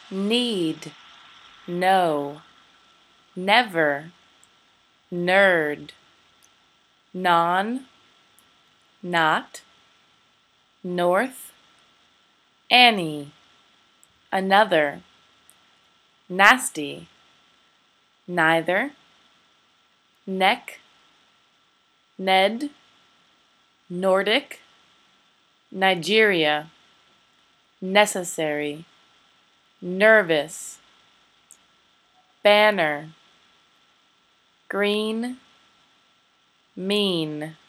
need, no, never, nerd, non, not, north, Annie, another, nasty, neither, neck, Ned, Nordic, Nigeria, necessary, nervous, banner, green, mean.